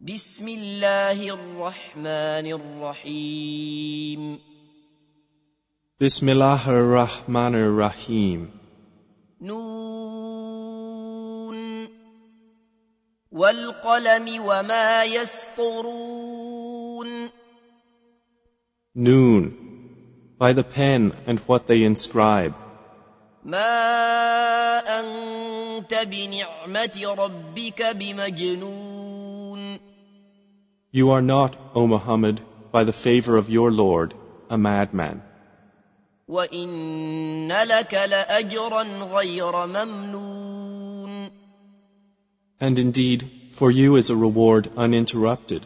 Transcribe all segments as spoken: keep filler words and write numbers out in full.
بسم الله الرحمن الرحيم Bismillah ar-Rahman ar-Rahim. نون والقلم وما يسطرون. Noon, by the pen and what they inscribe. ما أنت بنعمة ربك بمجنون. You are not, O Muhammad, by the favor of your Lord, a madman. وإن لك لأجرا غير ممنون. And indeed, for you is a reward uninterrupted.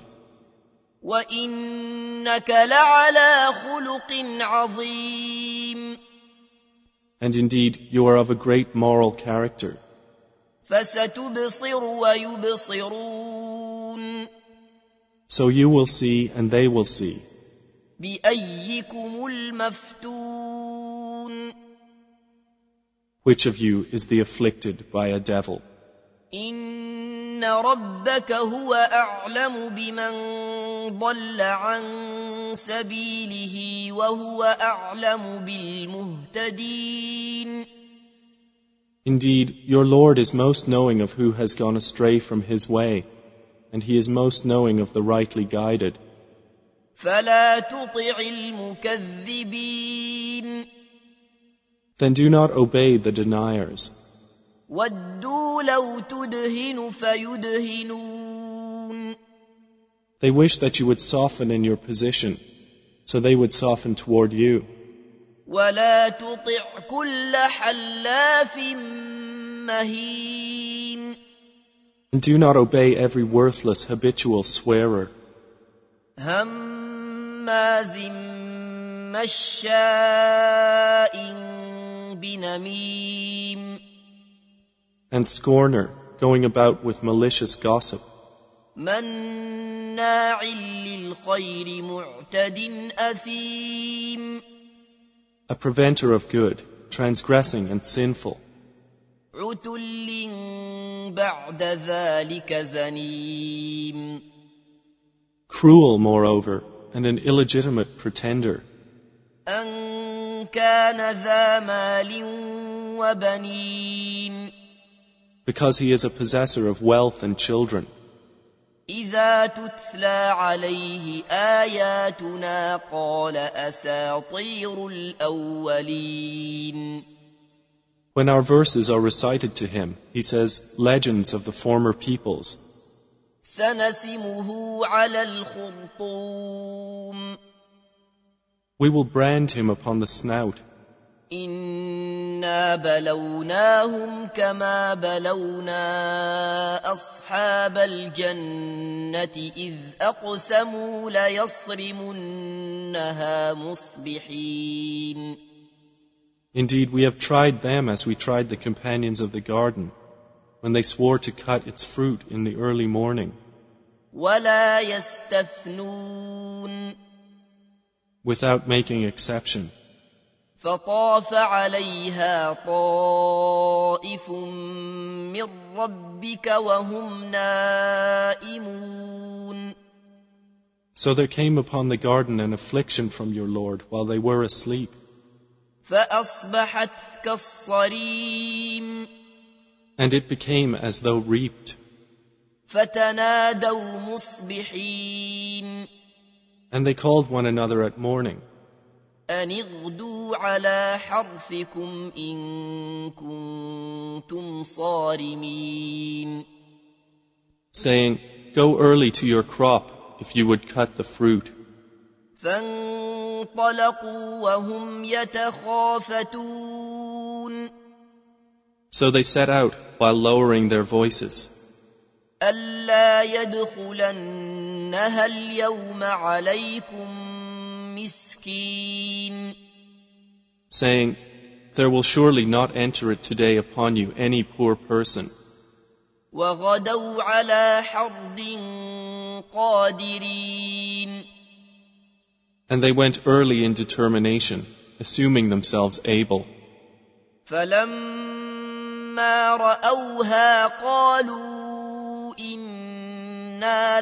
وإنك لعلى خلق عظيم. And indeed, you are of a great moral character. فستبصر ويبصرون. So you will see and they will see. بأيكم المفتون. Which of you is the afflicted by a devil? إن ربك هو أعلم بمن ضل عن سبيله وهو أعلم بالمهتدين. Indeed, your Lord is most knowing of who has gone astray from his way, and he is most knowing of the rightly guided. فلا تطع المكذبين. Then do not obey the deniers. ودوا لو تدهن فيدهنون. They wish that you would soften in your position, so they would soften toward you. ولا تطع كل حلاف مهين. And do not obey every worthless habitual swearer, هماز مشاء بنميم. and scorner, going about with malicious gossip, مناع للخير معتد أثيم. a preventer of good, transgressing and sinful, عتل بعد ذلك زنيم. cruel moreover, and an illegitimate pretender, أن كان ذا مال وبنين. because he is a possessor of wealth and children. إذا تتلى عليه آياتنا قال أساطير الأولين. When our verses are recited to him, he says, legends of the former peoples. سنسمه على الخرطوم. We will brand him upon the snout. إنا بلوناهم كما بلونا أصحاب الجنة إذ أقسموا ليصرمنها مصبحين. Indeed, we have tried them as we tried the companions of the garden, when they swore to cut its fruit in the early morning. ولا يستثنون. Without making exception. فطاف عليها طائف من ربك وهم نائمون. So there came upon the garden an affliction from your Lord while they were asleep. فأصبحت كالصريم. And it became as though reaped. فتنادوا مصبحين. And they called one another at morning, أن اغدوا على حرثكم إن كنتم صارمين. saying, go early to your crop if you would cut the fruit. فانطلقوا وهم يتخافتون. So they set out while lowering their voices, ألا يدخلنها اليوم عليكم مسكين. saying, there will surely not enter it today upon you any poor person. وغدوا على حرد قادرين. And they went early in determination, assuming themselves able. فلما رأوها قالوا إن إِنَّا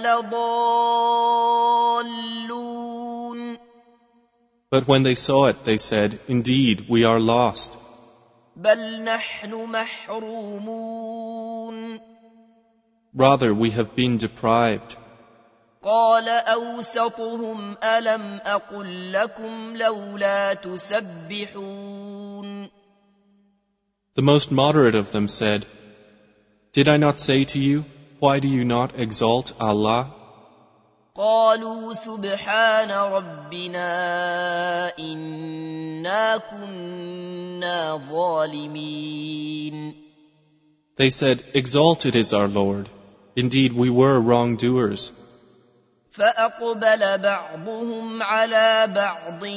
لَضَالُّونَ. But when they saw it, they said, Indeed, we are lost. بَلْ نَحْنُ مَحْرُومُونَ. Rather, we have been deprived. قال أوسطهم ألم أقل لكم لولا تسبحون. The most moderate of them said, Did I not say to you, why do you not exalt Allah? قالوا سبحان ربنا إنا كنا ظالمين. They said, Exalted is our Lord. Indeed, we were wrongdoers. فأقبل بعضهم على بعض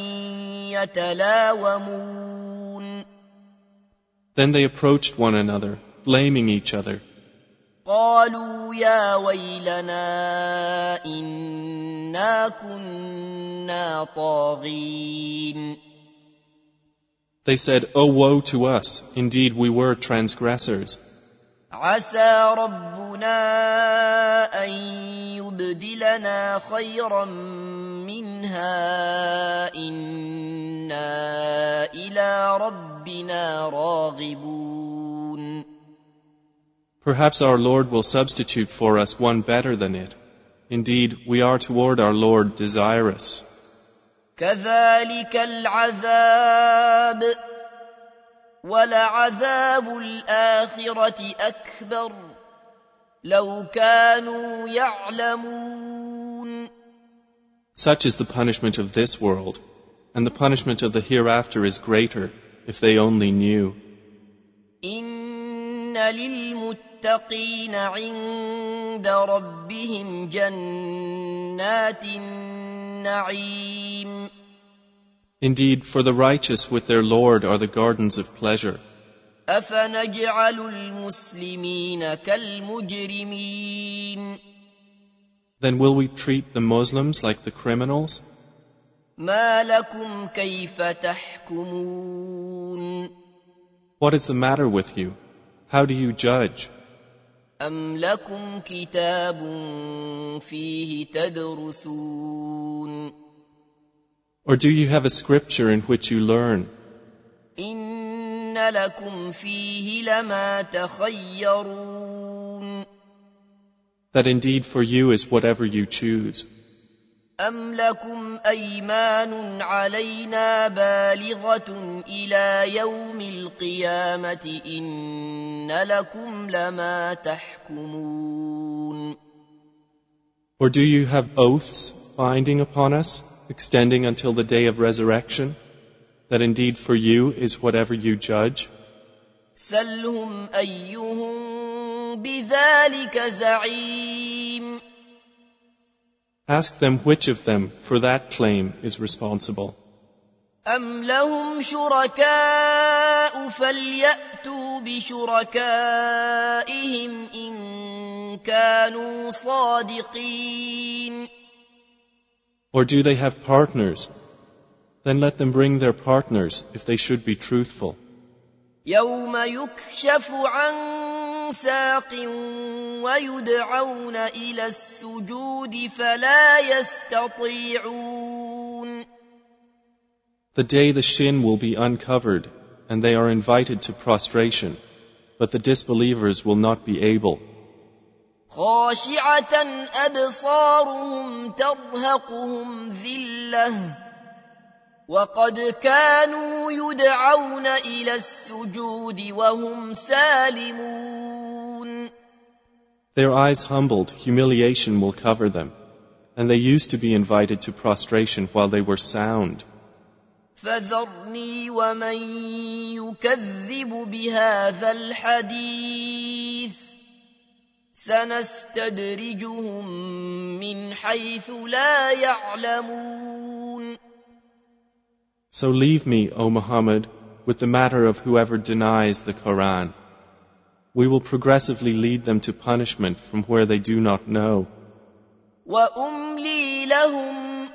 يتلاومون. Then they approached one another, blaming each other. قالوا يا ويلنا إنا كنا طاغين. They said, Oh, woe to us! Indeed, we were transgressors. عسى ربنا أن يبدلنا خيرا منها إنا إلى ربنا راغبون. Perhaps our Lord will substitute for us one better than it. Indeed, we are toward our Lord desirous. كذلك العذاب ولعذاب الآخرة أكبر لو كانوا يعلمون. Such is the punishment of this world, and the punishment of the hereafter is greater if they only knew. إن للمتقين عند ربهم جنات النعيم. Indeed, for the righteous with their Lord are the gardens of pleasure. أفنجعل المسلمين كالمجرمين. Then will we treat the Muslims like the criminals? ما لكم كيف تحكمون. What is the matter with you? How do you judge? أم لكم كتاب فيه تدرسون. Or do you have a scripture in which you learn? إن لكم فيه لما تخيرون. That indeed for you is whatever you choose. أم لكم أيمان علينا بالغة إلى يوم القيامة إن لكم لما تحكمون. Or do you have oaths binding upon us, extending until the day of resurrection, that indeed for you is whatever you judge? سلهم أيهم بذلك زعيم. Ask them which of them for that claim is responsible. أم لهم شركاء فليأتوا بشركائهم إن كانوا صادقين. Or do they have partners? Then let them bring their partners if they should be truthful. يوم يكشف عن ساق ويدعون إلى السجود فلا يستطيعون. The day the shin will be uncovered and they are invited to prostration, but the disbelievers will not be able. خاشعة أبصارهم ترهقهم ذلة وقد كانوا يدعون إلى السجود وهم سالمون. Their eyes humbled, humiliation will cover them, and they used to be invited to prostration while they were sound. فذرني ومن يكذب بهذا الحديث سنستدرجهم من حيث لا يعلمون. So leave me, O Muhammad, with the matter of whoever denies the Quran. We will progressively lead them to punishment from where they do not know. وأملي لهم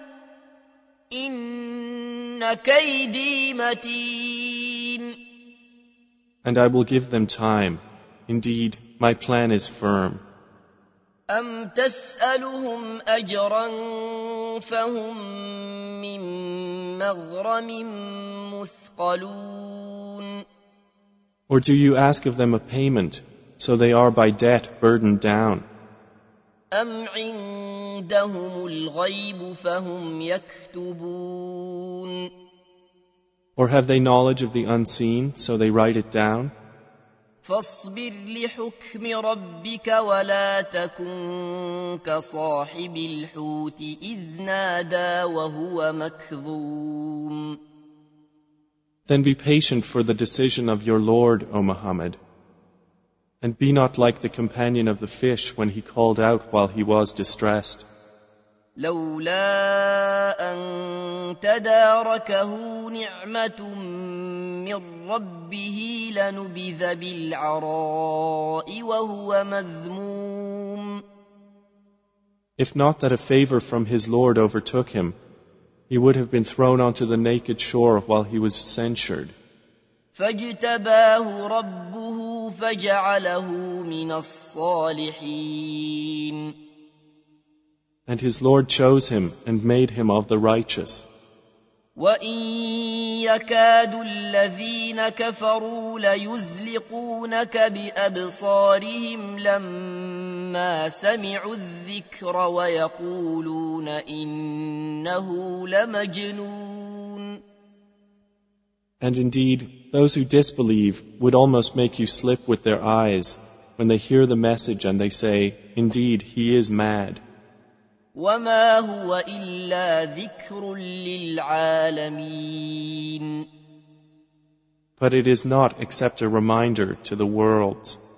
إن كيدي متين. And I will give them time. Indeed, my plan is firm. أم تسألهم أجرا فهم من مغرم مثقلون Or do you ask of them a payment, so they are by debt burdened down? أم عندهم الغيب فهم يكتبون Or have they knowledge of the unseen, so they write it down? فاصبر لحكم ربك ولا تكن كصاحب الحوت إذ نادى وهو مكظوم Then be patient for the decision of your Lord, O Muhammad, and be not like the companion of the fish when he called out while he was distressed. لولا أن تداركه نعمة من ربه لنبذ بالعراء وهو مذموم If not that a favor from his Lord overtook him, he would have been thrown onto the naked shore while he was censured. فاجتباه ربه فجعله من الصالحين And his Lord chose him and made him of the righteous. وَإِن يَكَادُ الَّذِينَ كَفَرُوا لَيُزْلِقُونَكَ بِأَبْصَارِهِمْ لَمَّا سَمِعُوا الذِّكْرَ وَيَقُولُونَ إِنَّهُ لَمَجْنُونٌ And indeed, those who disbelieve would almost make you slip with their eyes when they hear the message and they say, indeed, he is mad. وَمَا هُوَ إِلَّا ذِكْرٌ لِلْعَالَمِينَ But it is not except a reminder to the worlds.